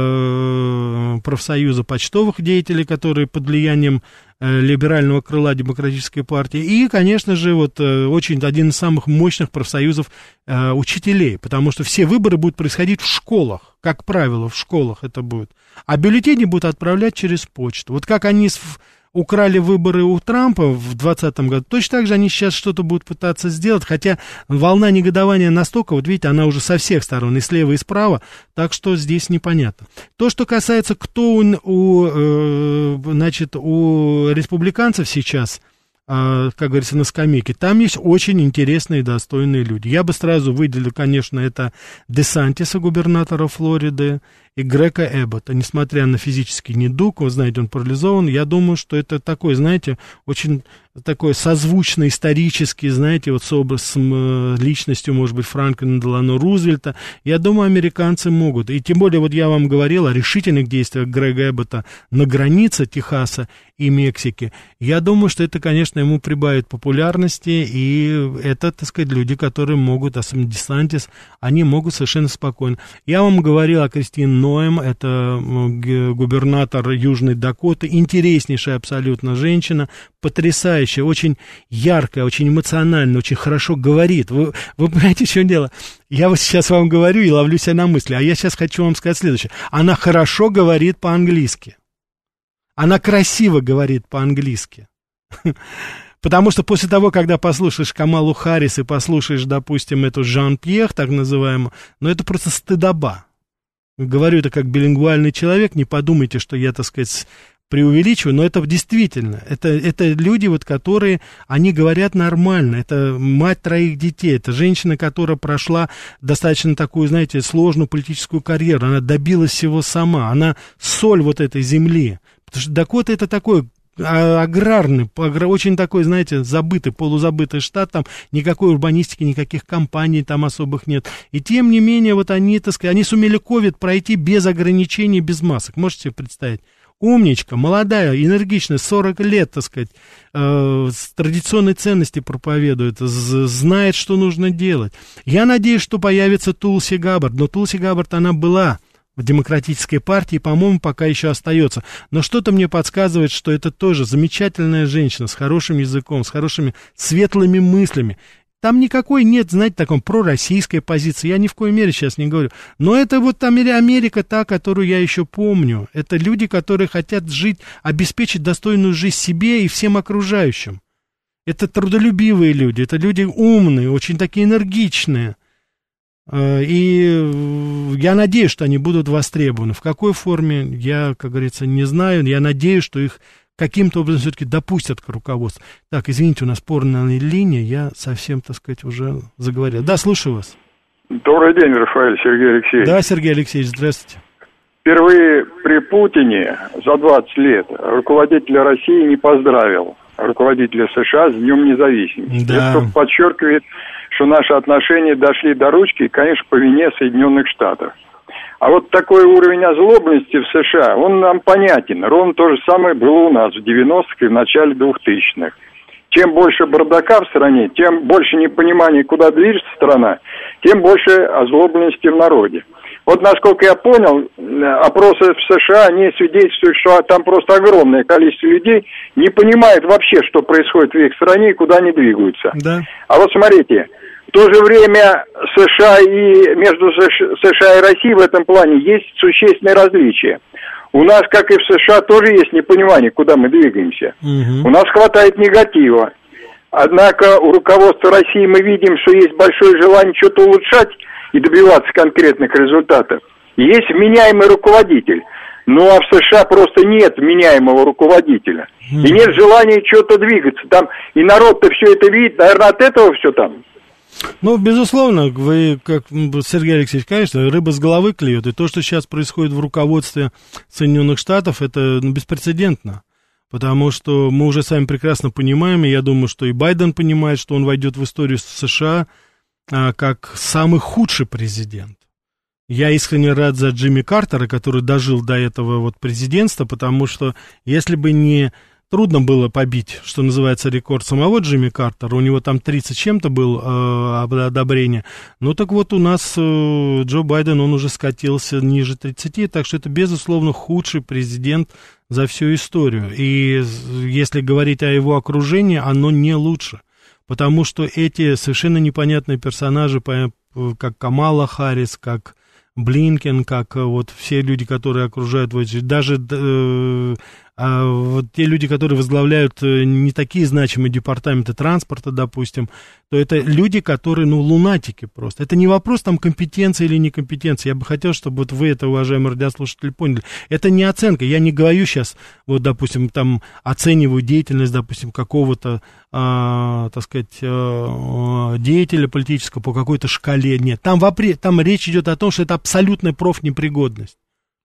э, профсоюза почтовых деятелей, которые под влиянием э, либерального крыла Демократической партии, и, конечно же, вот э, очень один из самых мощных профсоюзов э, учителей, потому что все выборы будут происходить в школах, как правило, в школах это будет, а бюллетени будут отправлять через почту. Вот как они с украли выборы у Трампа в двадцатом году, точно так же они сейчас что-то будут пытаться сделать, хотя волна негодования настолько, вот видите, она уже со всех сторон, и слева, и справа, так что здесь непонятно. То, что касается, кто у, у, э, значит, у республиканцев сейчас, э, как говорится, на скамейке, там есть очень интересные и достойные люди. Я бы сразу выделил, конечно, это Десантиса, губернатора Флориды, и Грека Эббота, несмотря на физический недуг, вы знаете, он парализован, я думаю, что это такой, знаете, очень такой созвучный исторический, знаете, вот с образом, личностью, может быть, Франклина Делано Рузвельта, я думаю, американцы могут, и тем более, вот я вам говорил о решительных действиях Грега Эббота на границе Техаса и Мексики, я думаю, что это, конечно, ему прибавит популярности, и это, так сказать, люди, которые могут, особенно Десантис, они могут совершенно спокойно. Я вам говорил о Кристине Ноэм, это губернатор Южной Дакоты, интереснейшая абсолютно женщина, потрясающая, очень яркая, очень эмоциональная, очень хорошо говорит. Вы, вы понимаете, в чем дело? Я вот сейчас вам говорю и ловлю себя на мысли, а я сейчас хочу вам сказать следующее. Она хорошо говорит по-английски. Она красиво говорит по-английски. Потому что после того, когда послушаешь Камалу Харрис и послушаешь, допустим, эту Жан-Пьер, так называемую, ну это просто стыдоба. Говорю это как билингвальный человек, не подумайте, что я, так сказать, преувеличиваю, но это действительно, это, это люди, вот, которые, они говорят нормально, это мать троих детей, это женщина, которая прошла достаточно такую, знаете, сложную политическую карьеру, она добилась всего сама, она соль вот этой земли, потому что Дакота это такой аграрный, очень такой, знаете, забытый, полузабытый штат, там никакой урбанистики, никаких компаний там особых нет. И тем не менее, вот они, так сказать, они сумели ковид пройти без ограничений, без масок. Можете себе представить? Умничка, молодая, энергичная, сорок лет, так сказать, э, традиционные ценности проповедует, знает, что нужно делать. Я надеюсь, что появится Тулси Габбард, но Тулси Габбард, она была в Демократической партии, по-моему, пока еще остается. Но что-то мне подсказывает, что это тоже замечательная женщина с хорошим языком, с хорошими светлыми мыслями. Там никакой нет, знаете, такой пророссийской позиции, я ни в коей мере сейчас не говорю. Но это вот Америка та, которую я еще помню. Это люди, которые хотят жить, обеспечить достойную жизнь себе и всем окружающим. Это трудолюбивые люди, это люди умные, очень такие энергичные. И я надеюсь, что они будут востребованы. В какой форме, я, как говорится, не знаю. Я надеюсь, что их каким-то образом все-таки допустят к руководству. Так, извините, у нас порная линия, я совсем, так сказать, уже заговорил. Да, слушаю вас. Добрый день, Рафаэль, Сергей Алексеевич. Да, Сергей Алексеевич, здравствуйте. Впервые при Путине за двадцать лет руководителя России не поздравил руководителя США с Днем Независимости. Да. Это подчеркивает, что наши отношения дошли до ручки, конечно, по вине Соединенных Штатов. А вот такой уровень озлобленности в США, он нам понятен. Ровно то же самое было у нас в девяностых и в начале двухтысячных. Чем больше бардака в стране, тем больше непонимания, куда движется страна, тем больше озлобленности в народе. Вот, насколько я понял, опросы в США, они свидетельствуют, что там просто огромное количество людей не понимает вообще, что происходит в их стране и куда они двигаются. Да. А вот смотрите, в то же время США и между США и Россией в этом плане есть существенные различия. У нас, как и в США, тоже есть непонимание, куда мы двигаемся. Угу. У нас хватает негатива. Однако у руководства России мы видим, что есть большое желание что-то улучшать и добиваться конкретных результатов. Есть вменяемый руководитель. Ну а в США просто нет вменяемого руководителя. Mm. И нет желания что-то двигаться. Там и народ-то все это видит, наверное, от этого все там. Ну, безусловно, вы, как Сергей Алексеевич, конечно, рыба с головы клюет. И то, что сейчас происходит в руководстве Соединенных Штатов, это ну, беспрецедентно. Потому что мы уже сами прекрасно понимаем, и я думаю, что и Байден понимает, что он войдет в историю США а, как самый худший президент. Я искренне рад за Джимми Картера, который дожил до этого вот президентства, потому что если бы не трудно было побить, что называется, рекорд самого Джимми Картера, у него там тридцать чем-то был э, одобрение, ну так вот у нас э, Джо Байден, он уже скатился ниже тридцати, так что это, безусловно, худший президент за всю историю. И если говорить о его окружении, оно не лучше. Потому что эти совершенно непонятные персонажи, как Камала Харрис, как Блинкен, как вот все люди, которые окружают, даже э, а вот те люди, которые возглавляют не такие значимые департаменты транспорта, допустим, то это люди, которые, ну, лунатики просто. Это не вопрос там компетенции или некомпетенции. Я бы хотел, чтобы вот вы это, уважаемые радиослушатели, поняли. Это не оценка. Я не говорю сейчас, вот, допустим, там, оцениваю деятельность, допустим, какого-то, а, так сказать, а, деятеля политического по какой-то шкале. Нет, там, вопре, там речь идет о том, что это абсолютная профнепригодность.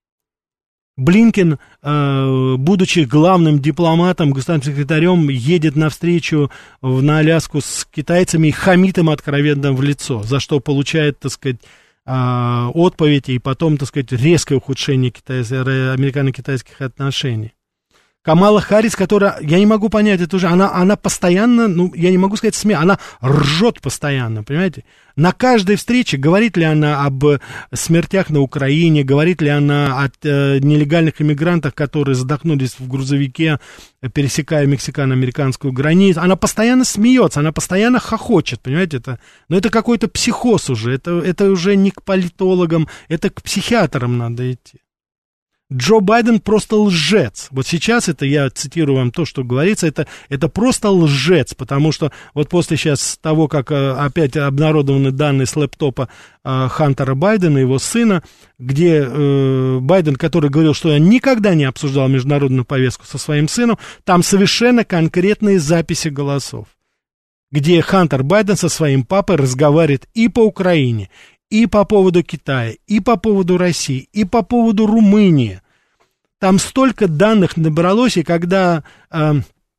Блинкен, э, будучи главным дипломатом, государственным секретарем, едет навстречу на Аляску с китайцами и хамит им откровенно в лицо, за что получает, так сказать, э, отповедь и потом, так сказать, резкое ухудшение китайс... американо-китайских отношений. Камала Харрис, которая, я не могу понять, это уже, она, она постоянно, ну, я не могу сказать смех, она ржет постоянно, понимаете? На каждой встрече, говорит ли она об смертях на Украине, говорит ли она о э, нелегальных иммигрантах, которые задохнулись в грузовике, пересекая мексикано-американскую границу, она постоянно смеется, она постоянно хохочет, понимаете? Это, но это какой-то психоз уже, это, это уже не к политологам, это к психиатрам надо идти. Джо Байден просто лжец. Вот сейчас это, я цитирую вам то, что говорится, это, это просто лжец, потому что вот после сейчас того, как опять обнародованы данные с лэптопа Хантера Байдена, его сына, где э, Байден, который говорил, что я никогда не обсуждал международную повестку со своим сыном, там совершенно конкретные записи голосов, где Хантер Байден со своим папой разговаривает и по Украине, и по поводу Китая, и по поводу России, и по поводу Румынии. Там столько данных набралось, и когда э,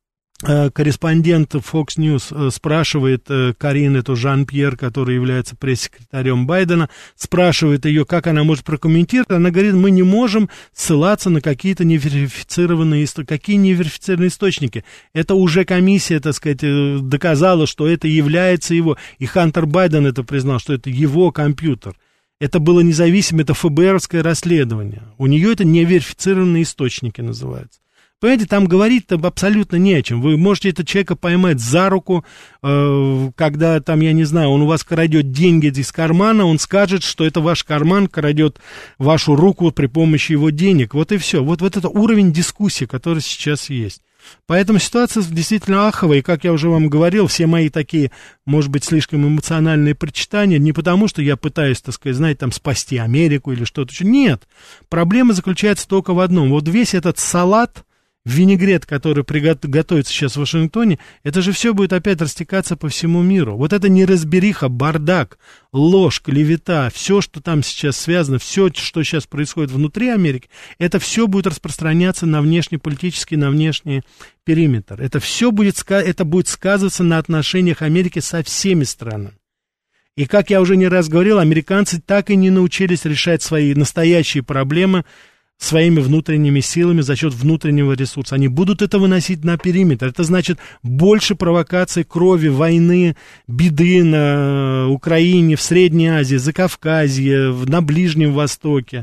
э, корреспондент Fox News э, спрашивает э, Карин, эту Жан-Пьер, который является пресс-секретарем Байдена, спрашивает ее, как она может прокомментировать, она говорит, мы не можем ссылаться на какие-то неверифицированные источники. Какие неверифицированные источники? Это уже комиссия, так сказать, доказала, что это является его, и Хантер Байден это признал, что это его компьютер. Это было независимое, это эф бэ эровское расследование. У нее это неверифицированные источники называются. Понимаете, там говорить-то абсолютно не о чем. Вы можете этого человека поймать за руку, э, когда там, я не знаю, он у вас крадет деньги из кармана, он скажет, что это ваш карман крадет вашу руку при помощи его денег. Вот и все. Вот, вот это уровень дискуссии, который сейчас есть. Поэтому ситуация действительно аховая, и, как я уже вам говорил, все мои такие, может быть, слишком эмоциональные прочитания, не потому, что я пытаюсь, так сказать, знаете, там, спасти Америку или что-то еще. Нет, проблема заключается только в одном. Вот весь этот салат, винегрет, который готовится сейчас в Вашингтоне, это же все будет опять растекаться по всему миру. Вот это неразбериха, бардак, ложь, клевета, все, что там сейчас связано, все, что сейчас происходит внутри Америки, это все будет распространяться на внешнеполитический, на внешний периметр. Это все будет, это будет сказываться на отношениях Америки со всеми странами. И, как я уже не раз говорил, американцы так и не научились решать свои настоящие проблемы своими внутренними силами за счет внутреннего ресурса. Они будут это выносить на периметр. Это значит больше провокаций крови, войны, беды на Украине, в Средней Азии, Закавказье, на Ближнем Востоке,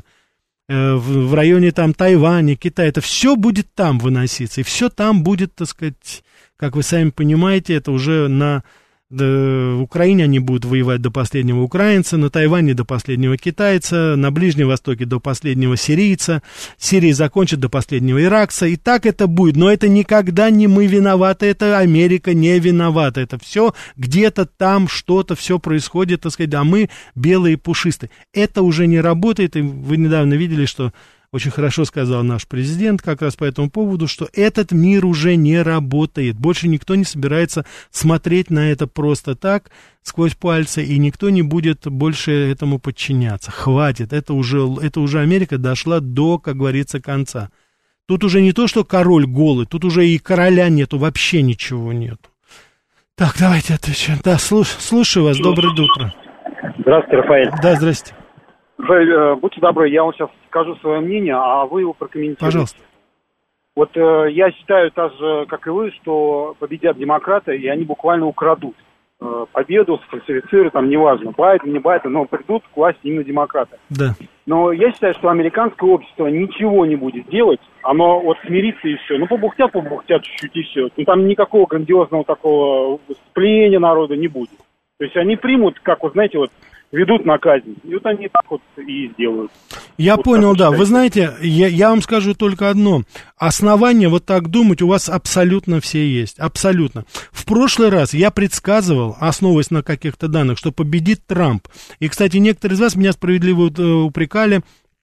в районе там Тайваня, Китая. Это все будет там выноситься. И все там будет, так сказать, как вы сами понимаете, это уже на... В Украине они будут воевать до последнего украинца, на Тайване до последнего китайца, на Ближнем Востоке до последнего сирийца, Сирии закончат до последнего иракца, и так это будет, но это никогда не мы виноваты, это Америка не виновата, это все где-то там что-то, все происходит, так сказать, а мы белые и пушистые. Это уже не работает, и вы недавно видели, что очень хорошо сказал наш президент как раз по этому поводу, что этот мир уже не работает. Больше никто не собирается смотреть на это просто так, сквозь пальцы, и никто не будет больше этому подчиняться. Хватит, это уже, это уже Америка дошла до, как говорится, конца. Тут уже не то, что король голый, тут уже и короля нету, вообще ничего нету. Так, давайте отвечаем. Да, слуш, слушаю вас, доброе утро. Здравствуйте, Рафаэль. Да, здрасте. Рафаэль, будьте добры, я вам сейчас скажу свое мнение, а вы его прокомментируете. Пожалуйста. Вот э, я считаю так же, как и вы, что победят демократы, и они буквально украдут э, победу, сфальсифицируют, там, неважно, Байден, не Байден, но придут к власти именно демократы. Да. Но я считаю, что американское общество ничего не будет делать, оно вот смирится и все. Ну, побухтят, побухтят чуть-чуть и все. Ну, там никакого грандиозного такого выступления народа не будет. То есть они примут, как вот, знаете, вот, ведут на казнь. И вот они так вот и сделают. Я вот понял, да. Вы знаете, я, я вам скажу только одно. Основания вот так думать у вас абсолютно все есть. Абсолютно. В прошлый раз я предсказывал, основываясь на каких-то данных, что победит Трамп. И, кстати, некоторые из вас меня справедливо упрекали,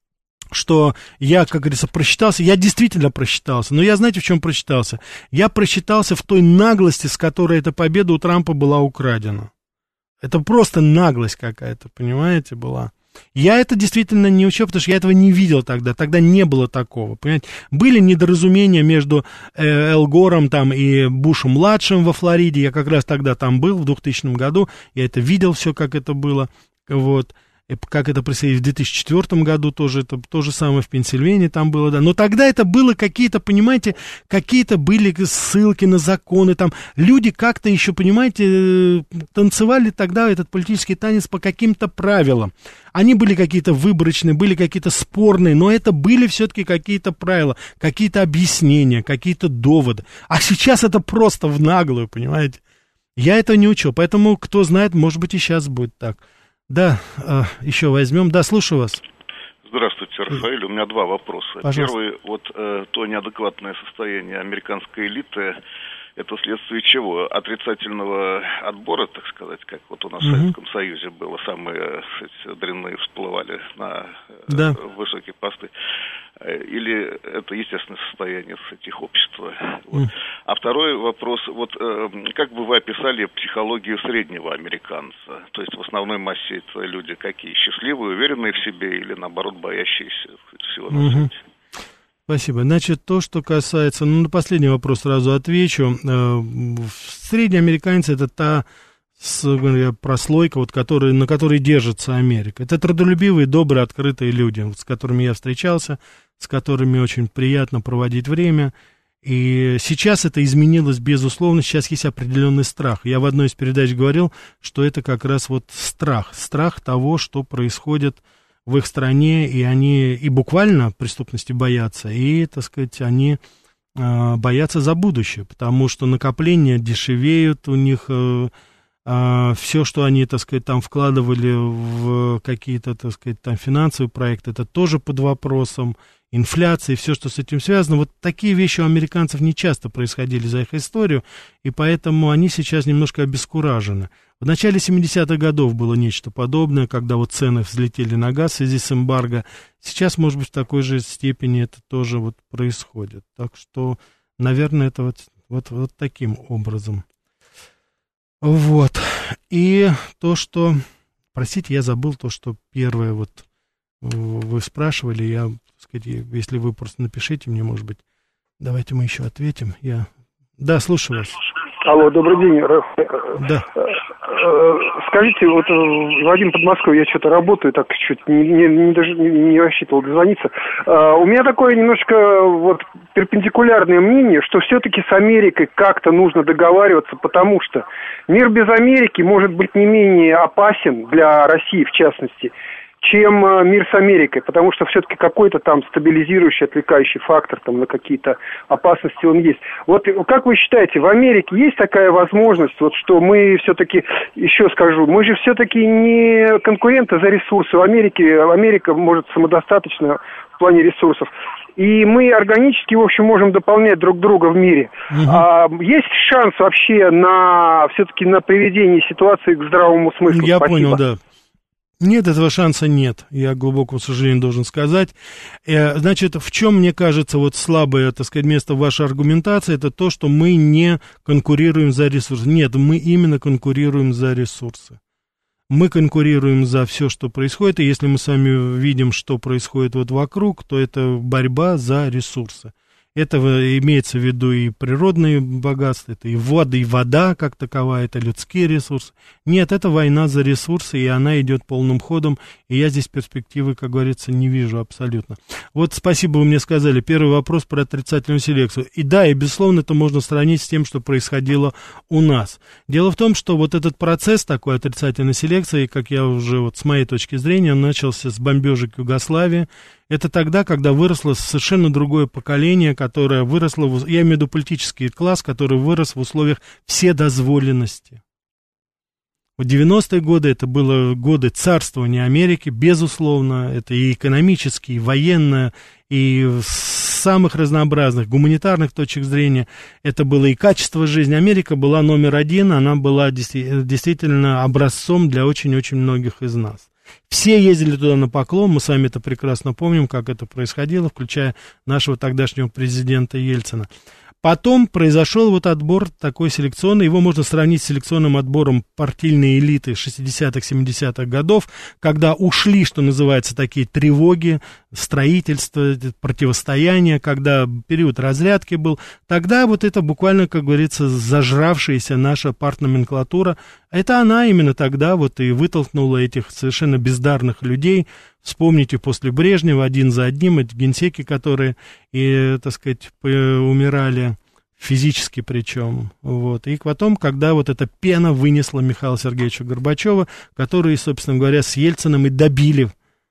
что я, как говорится, просчитался. Я действительно просчитался. Но я, знаете, в чем просчитался? Я просчитался в той наглости, с которой эта победа у Трампа была украдена. Это просто наглость какая-то, понимаете, была. Я это действительно не учел, потому что я этого не видел тогда. Тогда не было такого, понимаете. Были недоразумения между э, Эл Гором там, и Бушем-младшим во Флориде. Я как раз тогда там был, в двухтысячном году. Я это видел все, как это было, вот. Как это происходило в две тысячи четвёртом году, тоже это то же самое в Пенсильвании там было, да. Но тогда это было какие-то, понимаете, какие-то были ссылки на законы, там люди как-то еще, понимаете, танцевали тогда этот политический танец по каким-то правилам. Они были какие-то выборочные, были какие-то спорные, но это были все-таки какие-то правила, какие-то объяснения, какие-то доводы. А сейчас это просто в наглую, понимаете. Я этого не учел, поэтому, кто знает, может быть, и сейчас будет так. Да, э, еще возьмем. Да, слушаю вас. Здравствуйте, Рафаэль. У меня два вопроса. Пожалуйста. Первый, вот э, то неадекватное состояние американской элиты, это вследствие чего? Отрицательного отбора, так сказать, как вот у нас угу. в Советском Союзе было, самые сказать, дрянные всплывали на э, да. высокие посты. Или это естественное состояние этих общества? Вот. Mm. А второй вопрос, вот э, как бы вы описали психологию среднего американца? То есть в основной массе это люди какие? Счастливые, уверенные в себе или наоборот боящиеся всего на свете? Mm-hmm. Спасибо. Значит, то, что касается, ну, на последний вопрос сразу отвечу. Средний американец это та с, говоря, прослойка, вот, который, на которой держится Америка. Это трудолюбивые, добрые, открытые люди, вот, с которыми я встречался, с которыми очень приятно проводить время. И сейчас это изменилось, безусловно, сейчас есть определенный страх. Я в одной из передач говорил, что это как раз вот страх, страх того, что происходит в их стране, и они и буквально преступности боятся, и, так сказать, они э, боятся за будущее, потому что накопления дешевеют у них. Э, Uh, все, что они, так сказать, там вкладывали в какие-то, так сказать, там финансовые проекты, это тоже под вопросом, инфляции, все, что с этим связано. Вот такие вещи у американцев не часто происходили за их историю, и поэтому они сейчас немножко обескуражены. В начале семидесятых годов было нечто подобное, когда вот цены взлетели на газ в связи с эмбарго. Сейчас, может быть, в такой же степени это тоже вот происходит. Так что, наверное, это вот, вот, вот таким образом. Вот, и то, что, простите, я забыл то, что первое, вот, вы спрашивали, я, так сказать, если вы просто напишите мне, может быть, давайте мы еще ответим, я, да, слушаю вас. Алло, добрый день. Да. Скажите, вот Вадим, Подмосковье, я что-то работаю, так чуть не, не, не, даже не, не рассчитывал дозвониться. У меня такое немножко вот перпендикулярное мнение, что все-таки с Америкой как-то нужно договариваться, потому что мир без Америки может быть не менее опасен для России, в частности, чем мир с Америкой, потому что все-таки какой-то там стабилизирующий, отвлекающий фактор там на какие-то опасности он есть. Вот как вы считаете, в Америке есть такая возможность, вот что мы все-таки, еще скажу, мы же все-таки не конкуренты за ресурсы. В Америке, Америка может самодостаточно в плане ресурсов. И мы органически, в общем, можем дополнять друг друга в мире. Угу. А, есть шанс вообще на все-таки на приведение ситуации к здравому смыслу? Я Спасибо. понял, да. Нет, этого шанса нет, я, к глубокому сожалению, должен сказать. Значит, в чем, мне кажется, вот слабое, так сказать, место вашей аргументации, это то, что мы не конкурируем за ресурсы. Нет, мы именно конкурируем за ресурсы. Мы конкурируем за все, что происходит, и если мы с вами видим, что происходит вот вокруг, то это борьба за ресурсы. Это имеется в виду и природные богатства, это и вода, и вода как таковая, это людские ресурсы. Нет, это война за ресурсы, и она идет полным ходом, и я здесь перспективы, как говорится, не вижу абсолютно. Вот спасибо, вы мне сказали, первый вопрос про отрицательную селекцию. И да, и безусловно, это можно сравнить с тем, что происходило у нас. Дело в том, что вот этот процесс такой отрицательной селекции, как я уже вот с моей точки зрения, начался с бомбежек Югославии. Это тогда, когда выросло совершенно другое поколение, которое выросло, в, я имею в виду политический класс, который вырос в условиях вседозволенности. В девяностые годы это были годы царствования Америки, безусловно, это и экономические, и военное, и с самых разнообразных гуманитарных точек зрения, это было и качество жизни. Америка была номер один, она была действительно образцом для очень-очень многих из нас. Все ездили туда на поклон, мы сами это прекрасно помним, как это происходило, включая нашего тогдашнего президента Ельцина. Потом произошел вот отбор такой селекционный, его можно сравнить с селекционным отбором партийной элиты шестидесятых, семидесятых годов, когда ушли, что называется, такие тревоги, строительство, противостояние, когда период разрядки был. Тогда вот это буквально, как говорится, зажравшаяся наша партноменклатура, это она именно тогда вот и вытолкнула этих совершенно бездарных людей. Вспомните, после Брежнева один за одним эти генсеки, которые, и, так сказать, умирали физически причем. Вот. И потом, когда вот эта пена вынесла Михаила Сергеевича Горбачева, который, собственно говоря, с Ельциным и добили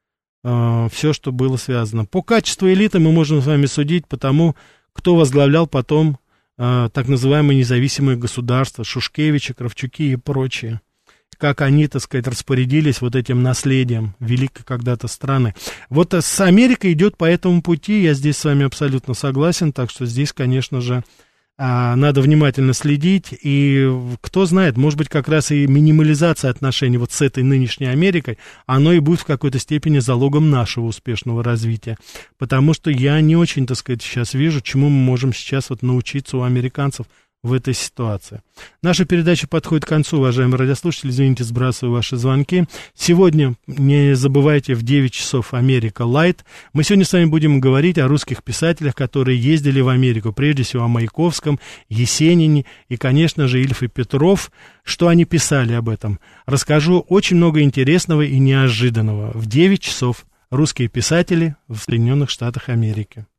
э, все, что было связано. По качеству элиты мы можем с вами судить по тому, кто возглавлял потом э, так называемые независимые государства, Шушкевичи, Кравчуки и прочие. Как они, так сказать, распорядились вот этим наследием великой когда-то страны. Вот с Америкой идет по этому пути, я здесь с вами абсолютно согласен, так что здесь, конечно же, надо внимательно следить, и кто знает, может быть, как раз и минимализация отношений вот с этой нынешней Америкой, оно и будет в какой-то степени залогом нашего успешного развития, потому что я не очень, так сказать, сейчас вижу, чему мы можем сейчас вот научиться у американцев в этой ситуации. Наша передача подходит к концу, уважаемые радиослушатели, извините, сбрасываю ваши звонки. Сегодня, не забывайте, в девять часов Америка Лайт. Мы сегодня с вами будем говорить о русских писателях, которые ездили в Америку, прежде всего о Маяковском, Есенине и, конечно же, Ильф и Петров. Что они писали об этом? Расскажу очень много интересного и неожиданного. В девять часов русские писатели в Соединенных Штатах Америки.